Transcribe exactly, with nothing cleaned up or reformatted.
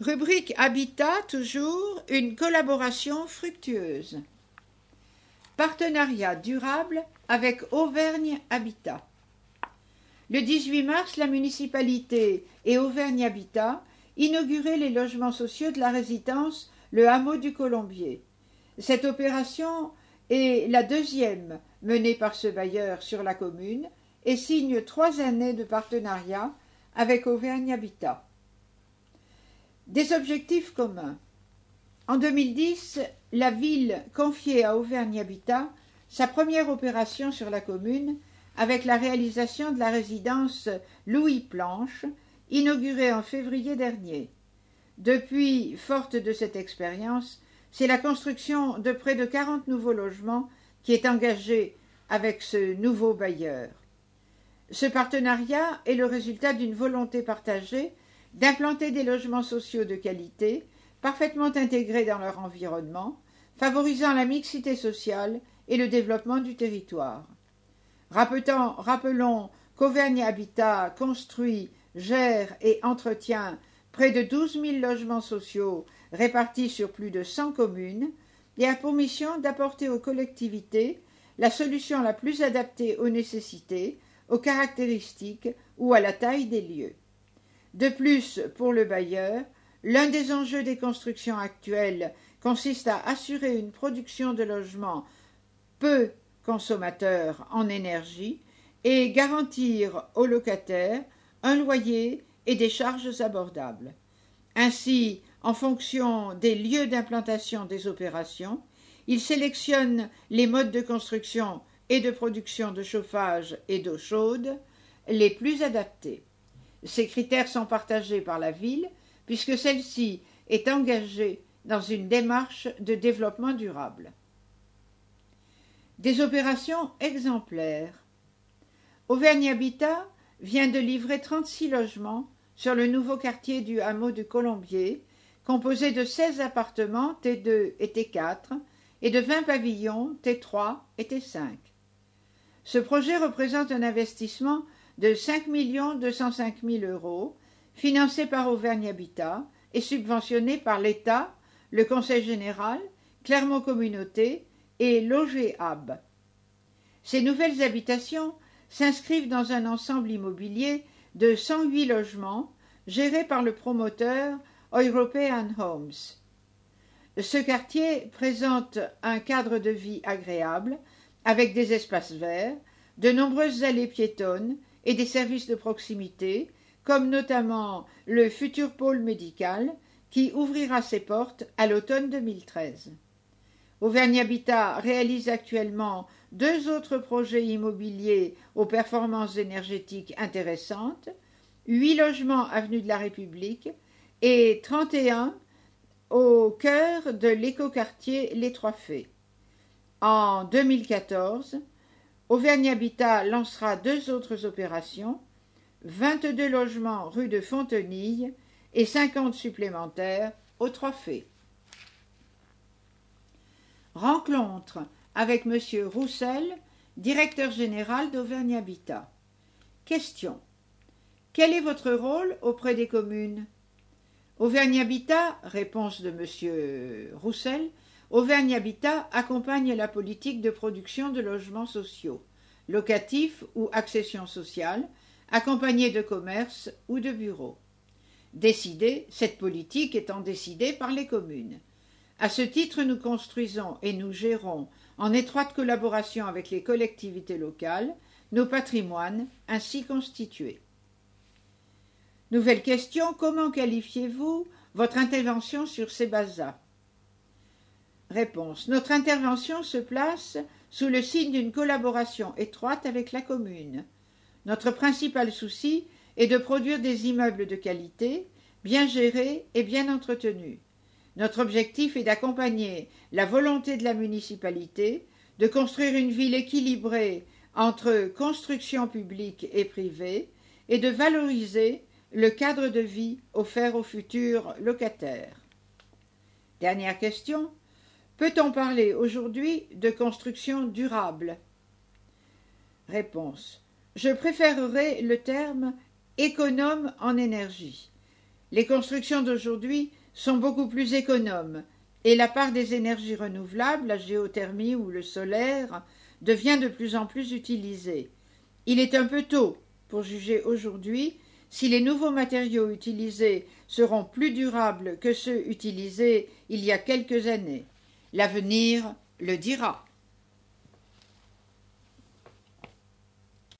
Rubrique Habitat, toujours, une collaboration fructueuse. Partenariat durable avec Auvergne Habitat. Le dix-huit mars, la municipalité et Auvergne Habitat inauguraient les logements sociaux de la résidence Le Hameau du Colombier. Cette opération est la deuxième menée par ce bailleur sur la commune et signe trois années de partenariat avec Auvergne Habitat. Des objectifs communs. En deux mille dix, la ville confiait à Auvergne Habitat sa première opération sur la commune avec la réalisation de la résidence Louis Planche, inaugurée en février dernier. Depuis, forte de cette expérience, c'est la construction de près de quarante nouveaux logements qui est engagée avec ce nouveau bailleur. Ce partenariat est le résultat d'une volonté partagée d'implanter des logements sociaux de qualité, parfaitement intégrés dans leur environnement, favorisant la mixité sociale et le développement du territoire. Rappelons, rappelons qu'Auvergne Habitat construit, gère et entretient près de douze mille logements sociaux répartis sur plus de cent communes et a pour mission d'apporter aux collectivités la solution la plus adaptée aux nécessités, aux caractéristiques ou à la taille des lieux. De plus, pour le bailleur, l'un des enjeux des constructions actuelles consiste à assurer une production de logements peu consommateurs en énergie et garantir aux locataires un loyer et des charges abordables. Ainsi, en fonction des lieux d'implantation des opérations, il sélectionne les modes de construction et de production de chauffage et d'eau chaude les plus adaptés. Ces critères sont partagés par la ville, puisque celle-ci est engagée dans une démarche de développement durable. Des opérations exemplaires. Auvergne Habitat vient de livrer trente-six logements sur le nouveau quartier du Hameau du Colombier, composé de seize appartements T deux et T quatre et de vingt pavillons T trois et T cinq. Ce projet représente un investissement de cinq millions deux cent cinq mille euros, financé par Auvergne Habitat et subventionné par l'État, le Conseil général, Clermont Communauté et l'O G-Hab. Ces nouvelles habitations s'inscrivent dans un ensemble immobilier de cent huit logements gérés par le promoteur European Homes. Ce quartier présente un cadre de vie agréable avec des espaces verts, de nombreuses allées piétonnes et des services de proximité, comme notamment le futur pôle médical qui ouvrira ses portes à l'automne deux mille treize. Auvergne Habitat réalise actuellement deux autres projets immobiliers aux performances énergétiques intéressantes, huit logements avenue de la République et trente et un au cœur de l'écoquartier Les Trois Fées. En deux mille quatorze, Auvergne Habitat lancera deux autres opérations, vingt-deux logements rue de Fontenille et cinquante supplémentaires aux Trois Fées. Rencontre avec M. Roussel, directeur général d'Auvergne Habitat. Question. Quel est votre rôle auprès des communes? Auvergne Habitat, réponse de M. Roussel, Auvergne Habitat accompagne la politique de production de logements sociaux, locatifs ou accession sociale, accompagnés de commerces ou de bureaux. Décidée, cette politique étant décidée par les communes. À ce titre, nous construisons et nous gérons, en étroite collaboration avec les collectivités locales, nos patrimoines ainsi constitués. Nouvelle question, comment qualifiez-vous votre intervention sur ces bases-là? Réponse. Notre intervention se place sous le signe d'une collaboration étroite avec la commune. Notre principal souci est de produire des immeubles de qualité, bien gérés et bien entretenus. Notre objectif est d'accompagner la volonté de la municipalité de construire une ville équilibrée entre construction publique et privée et de valoriser le cadre de vie offert aux futurs locataires. Dernière question. Peut-on parler aujourd'hui de construction durable? Réponse. Je préférerais le terme économe en énergie. Les constructions d'aujourd'hui sont beaucoup plus économes et la part des énergies renouvelables, la géothermie ou le solaire, devient de plus en plus utilisée. Il est un peu tôt pour juger aujourd'hui si les nouveaux matériaux utilisés seront plus durables que ceux utilisés il y a quelques années. L'avenir le dira.